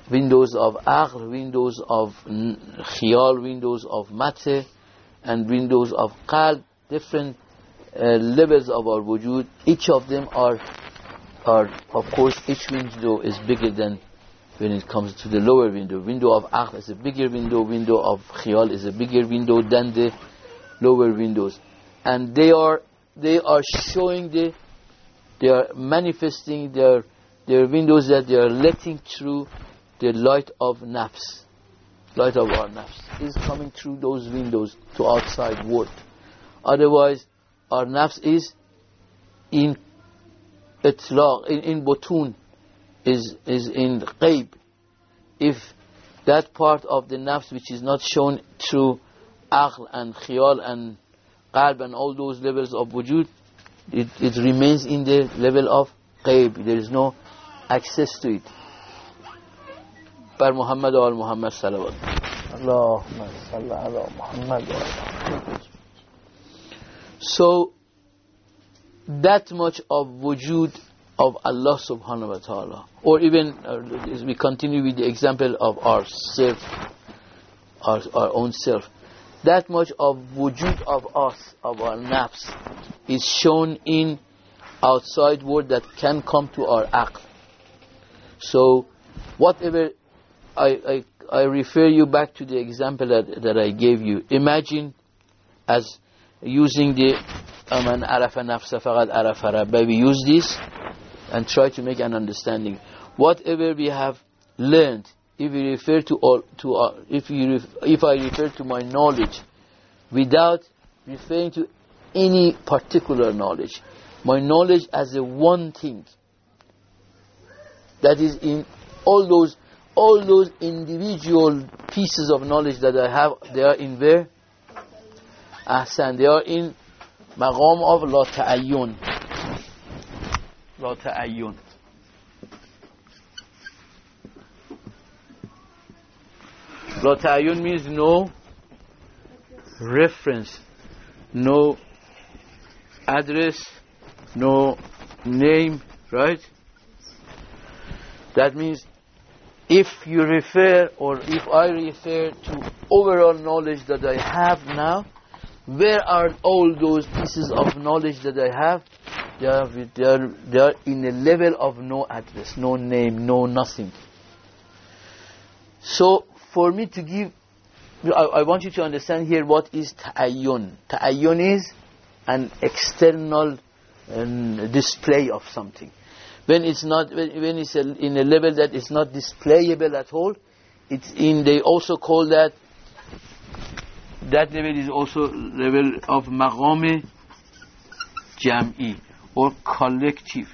windows of aql, windows of khiyal, windows of matter, and windows of qalb, different levels of our wujud. Each of them are of course, each window is bigger than when it comes to the lower window. Window of aql is a bigger window, window of khiyal is a bigger window than the lower windows. And they are showing they are manifesting their windows, that they are letting through the light of nafs. Light of our nafs is coming through those windows to outside world. Otherwise, our nafs is in itlaq, in butun, is in qayb. If that part of the nafs which is not shown through aql and khiyal and qalb and all those levels of wujud, it remains in the level of qayb. There is no access to it. Par Muhammad wa Muhammad salawat. Allahumma salli ala Muhammad wa ala. So that much of wujud of Allah subhanahu wa ta'ala, or even as we continue with the example of our self, our own self, that much of wujud of us, of our nafs, is shown in outside world that can come to our aql. So whatever, I refer you back to the example that I gave you. Imagine as using the man arafa nafsa faqad arafa rabba. We use this and try to make an understanding. Whatever we have learned, if we refer if I refer to my knowledge without referring to any particular knowledge, my knowledge as a one thing that is in all those individual pieces of knowledge that I have, they are in where? Ahsan, they are in maqam of la ta'ayyun. La ta'ayyun. La ta'ayyun means no reference, no address, no name, right? That means if you refer, or if I refer to overall knowledge that I have now, where are all those pieces of knowledge that I have? They are in a level of no address, no name, no nothing. So for me to give, I want you to understand here what is ta'ayyun. Ta'ayyun is an external display of something. When it's not, when it's in a level that is not displayable at all, it's in. They also call that level is also level of maqam jam'i, or collective.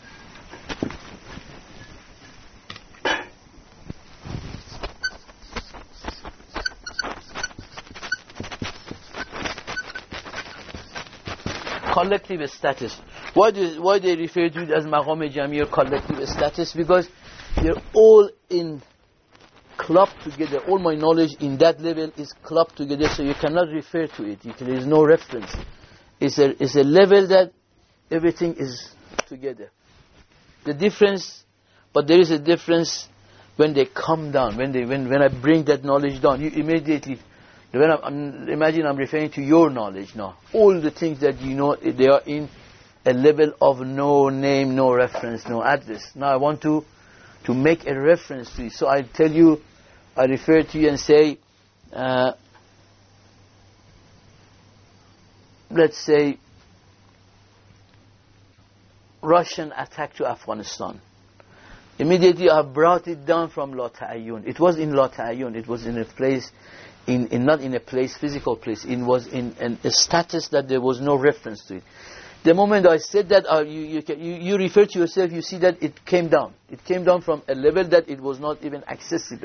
Collective status. Why they refer to it as maqam jam'i or collective status? Because they're all in clubbed together. All my knowledge in that level is clubbed together, so you cannot refer to it. There is no reference. It's a level that everything is together. The difference, but there is a difference when they come down. When I bring that knowledge down, you immediately. Imagine I'm referring to your knowledge now. All the things that you know, they are in a level of no name, no reference, no address. Now I want to make a reference to it. So I tell you, I refer to you and say, let's say, Russian attack to Afghanistan. Immediately I brought it down from La Ta'ayyun. It was in La Ta'ayyun. It was in a place, not in a place, physical place. It was in a status that there was no reference to it. The moment I said that, you refer to yourself, you see that it came down. It came down from a level that it was not even accessible.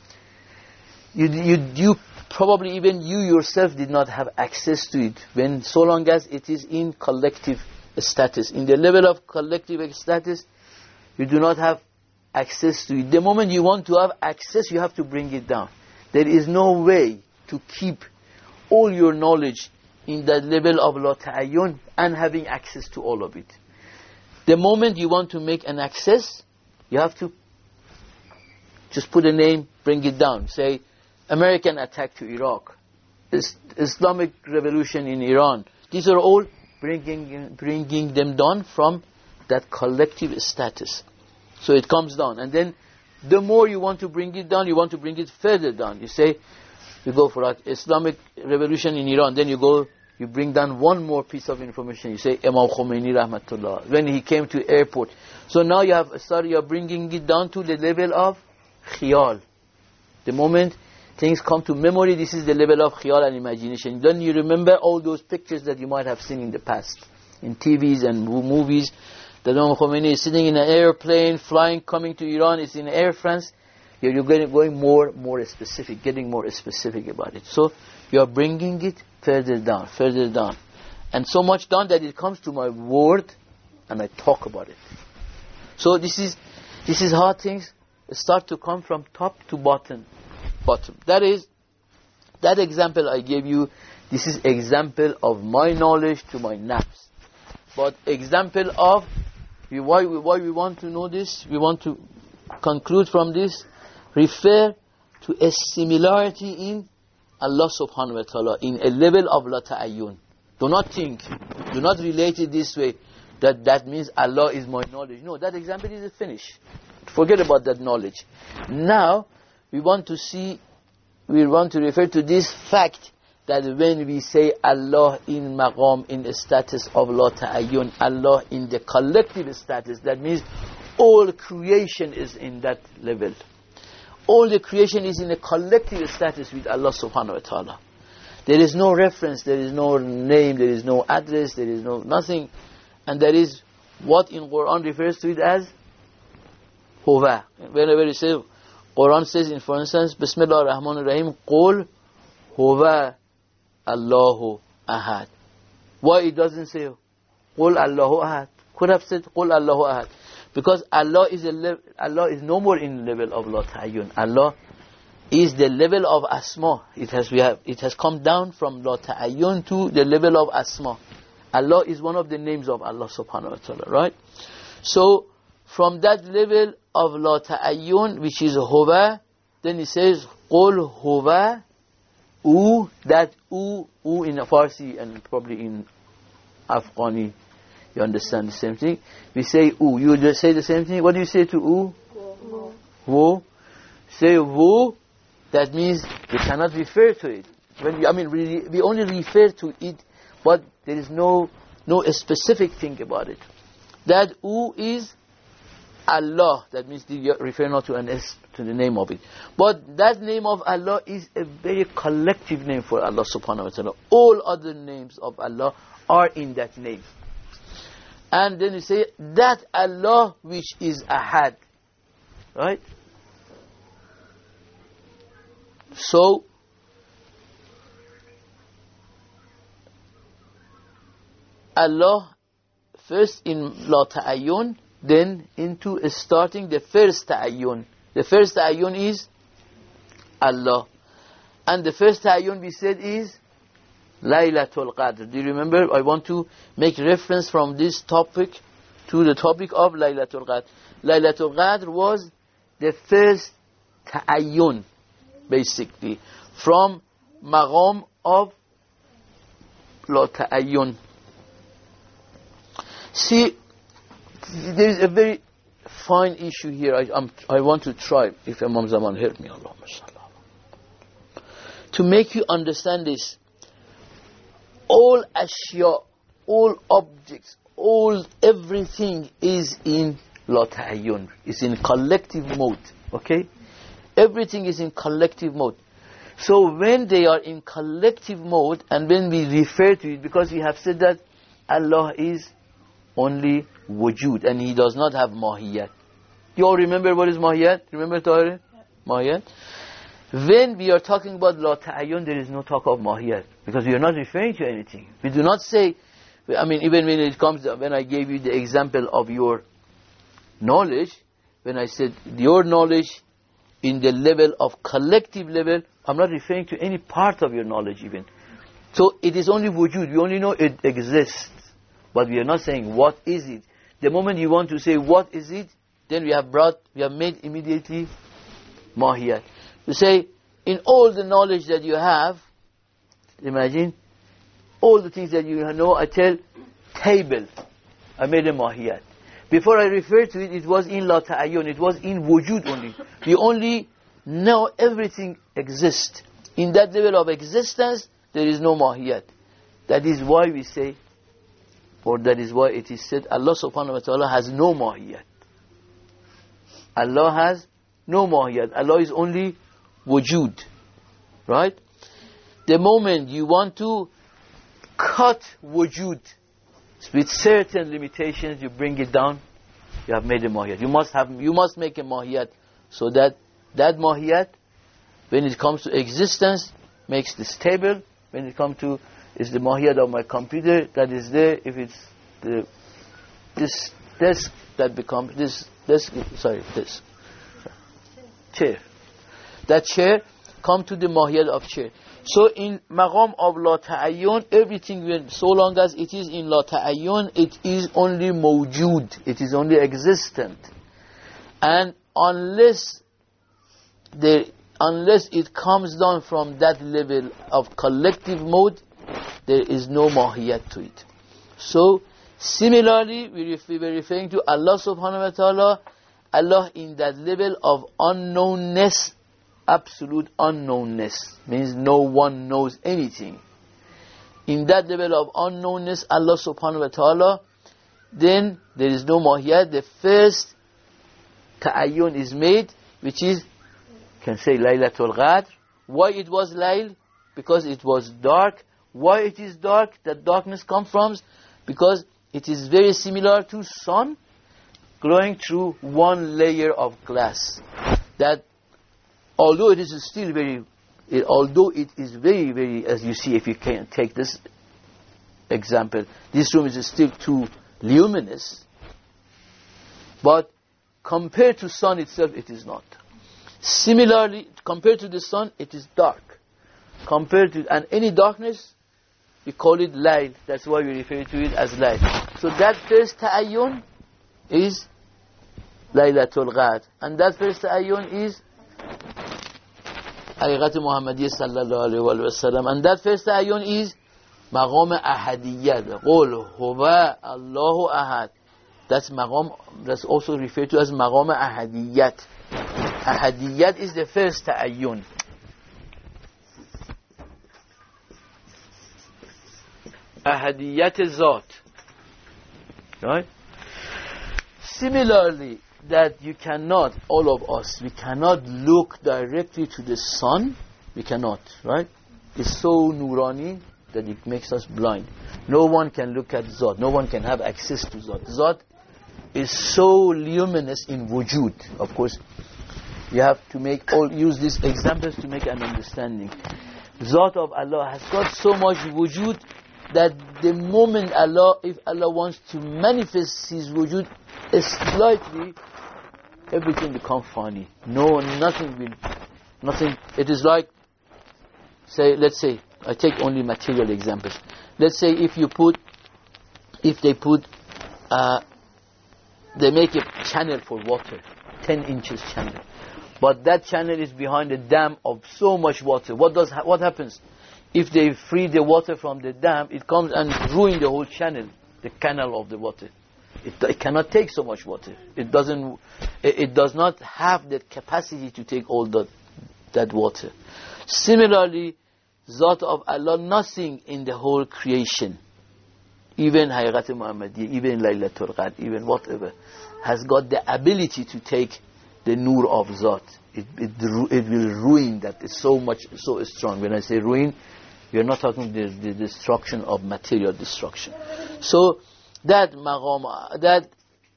You probably, even you yourself did not have access to it, so long as it is in collective status. In the level of collective status, you do not have access to it. The moment you want to have access, you have to bring it down. There is no way to keep all your knowledge in that level of la ta'ayyun and having access to all of it. The moment you want to make an access, you have to Just put a name, bring it down. Say, American attack to Iraq, Islamic revolution in Iran. These are all bringing them down from that collective status. So it comes down. And then the more you want to bring it down, you want to bring it further down. You say, you go for Islamic revolution in Iran. Then you bring down one more piece of information. You say, Imam Khomeini Rahmatullah, when he came to airport. So now you are bringing it down to the level of khiyal. The moment things come to memory, this is the level of khiyal and imagination. Then you remember all those pictures that you might have seen in the past, in TVs and movies. That Imam Khomeini is sitting in an airplane, flying, coming to Iran, it's in Air France. You're going more specific, getting more specific about it. So you are bringing it further down. And so much down that it comes to my word and I talk about it. So this is how things start to come from top to bottom. That example I gave you, this is example of my knowledge to my nafs. But example of why we want to know this, we want to conclude from this, refer to a similarity in Allah subhanahu wa ta'ala, in a level of la ta'ayyun. Do not relate it this way, that means Allah is my knowledge. No, that example is a finish. Forget about that knowledge. Now, we want to refer to this fact that when we say Allah in maqam, in the status of la ta'ayyun, Allah in the collective status, that means all creation is in that level. All the creation is in a collective status with Allah subhanahu wa ta'ala. There is no reference, there is no name, there is no address, there is no nothing. And that is what in Quran refers to it as Huwa. Whenever you say, Quran says, in for instance, Bismillah ar-Rahman ar-Rahim, Qul Huwa Allahu Ahad. Why it doesn't say Qul Allahu Ahad? Could have said Qul Allahu Ahad. Because Allah is no more in the level of la ta'ayyun. Allah is the level of asma. It has come down from la ta'ayyun to the level of asma. Allah is one of the names of Allah subhanahu wa ta'ala, right? So from that level of la ta'ayyun, which is huwa, then he says Qul huwa u, that u in Farsi and probably in Afghani. You understand the same thing? We say u. You just say the same thing. What do you say to u? Wo. Say wo. That means we cannot refer to it. We only refer to it, but there is no specific thing about it. That u is Allah. That means you refer not to an S, to the name of it. But that name of Allah is a very collective name for Allah subhanahu wa ta'ala. All other names of Allah are in that name. And then you say that Allah which is Ahad, right? So Allah first in la ta'ayyun, then into starting the first ta'ayyun. The first ta'ayyun is Allah, and the first ta'ayyun we said is Laylatul Qadr. Do you remember? I want to make reference from this topic to the topic of Laylatul Qadr. Laylatul Qadr was the first ta'ayyun, basically, from maqam of la ta'ayyun. See, there is a very fine issue here. I want to try, if Imam Zaman help me, Allahumma sallallahu, to make you understand this. All ashya, all objects, everything is in la ta'ayyun, is in collective mode. Okay? Everything is in collective mode. So when they are in collective mode, and when we refer to it, because we have said that Allah is only wujud, and He does not have mahiyat. You all remember what is mahiyat? Remember Tahir? Mahiyat? When we are talking about la ta'ayyun, there is no talk of mahiyat, because we are not referring to anything. We do not say, even when it comes, when I gave you the example of your knowledge, when I said your knowledge in the level of collective level, I'm not referring to any part of your knowledge even. So it is only wujud, we only know it exists, but we are not saying what is it. The moment you want to say what is it, then we have made immediately mahiyat. You say, in all the knowledge that you have, imagine, all the things that you know, I tell, table, I made a mahiyat. Before I referred to it, it was in la ta'ayyun, it was in wujud only. You only know everything exists. In that level of existence, there is no mahiyat. That is why we say, or that is why it is said, Allah subhanahu wa ta'ala has no mahiyat. Allah has no mahiyat. Allah is only wujud. Right? The moment you want to cut wujud with certain limitations, you bring it down, you have made a mahiyat. You must make a mahiyat, so that mahiyat, when it comes to existence, makes this stable. When it comes to is the mahiyat of my computer that is there, if it's this desk that becomes this chair. That chair come to the mahiyat of chair. So in maqam of la ta'ayyun, everything, so long as it is in la ta'ayyun, it is only mawjud, it is only existent. And unless it comes down from that level of collective mode, there is no mahiyat to it. So similarly, we were referring to Allah subhanahu wa ta'ala, Allah in that level of unknownness, absolute unknownness, means no one knows anything. In that level of unknownness, Allah subhanahu wa ta'ala, then there is no mahiyat. The first ta'ayyun is made, which is, can say Laylatul Qadr. Why it was Layl? Because it was dark. Why it is dark? That darkness comes from, because it is very similar to sun glowing through one layer of glass. That although it is still very, as you see, if you can take this example, this room is still too luminous, but compared to sun itself, it is not. Similarly, compared to the sun, it is dark. And any darkness, we call it layl. That's why we refer to it as layl. So that first ta'ayyun is Laylatul Qadr, and that first ta'ayyun is Haqiqat Muhammadiyya sallallahu alayhi wa sallam, and that first ta'ayyun is maqam ahadiyyat. Qul huwa Allahu ahad. That's maqam, that's also referred to as maqam ahadiyyat. Ahadiyyat is the first ta'ayyun. Ahadiyyat zat. Right? Similarly, that you cannot, all of us, we cannot look directly to the sun. We cannot, right? It's so nurani that it makes us blind. No one can look at Zat. No one can have access to Zat. Zat is so luminous in wujud. Of course, you have to use these examples to make an understanding. Zat of Allah has got so much wujud that the moment if Allah wants to manifest His wujud slightly, everything becomes funny. Nothing. It is like, let's say, I take only material examples. Let's say they make a channel for water, 10 inches channel, but that channel is behind a dam of so much water. What happens? If they free the water from the dam, it comes and ruins the whole channel, the canal of the water. It cannot take so much water. It does not have the capacity to take all that water. Similarly, Zat of Allah, nothing in the whole creation, even Haqiqat Muhammadiyya, even Laylatul Qadr, even whatever, has got the ability to take the nur of Zat. It will ruin that. It's so strong. When I say ruin, you're not talking the destruction of material destruction. So that maqam, that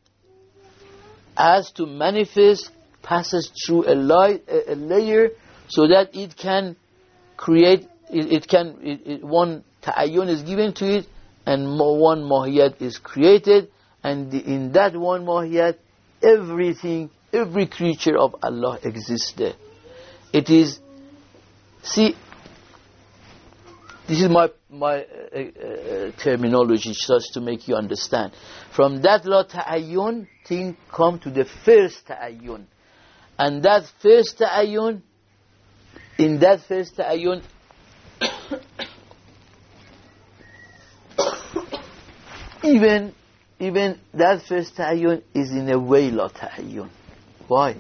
has to manifest, passes through a layer, so that it can create, one ta'ayyun is given to it, and one mahiyat is created, and in that one mahiyat, every creature of Allah exists there. It is, see, this is my terminology, just to make you understand. From that la ta'ayyun thing come to the first ta'ayyun. And that first ta'ayyun, in that first ta'ayyun, even that first ta'ayyun is in a way la ta'ayyun. Why?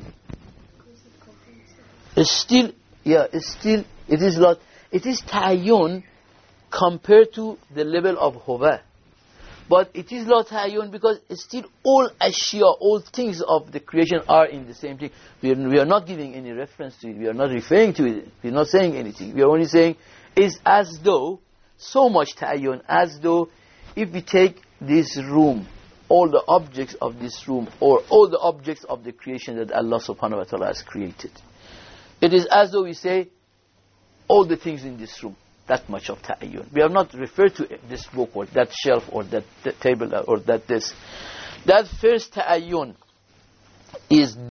It's still, it is lot. It is ta'ayyun compared to the level of huwa. But it is la ta'ayyun because it's still all ashya, all things of the creation are in the same thing. We are not giving any reference to it. We are not referring to it. We are not saying anything. We are only saying it's as though, so much ta'ayyun, as though if we take this room, all the objects of this room, or all the objects of the creation that Allah subhanahu wa ta'ala has created. It is as though we say, all the things in this room, that much of ta'ayyun. We have not referred to this book, or that shelf, or that table, or that this. That first ta'ayyun is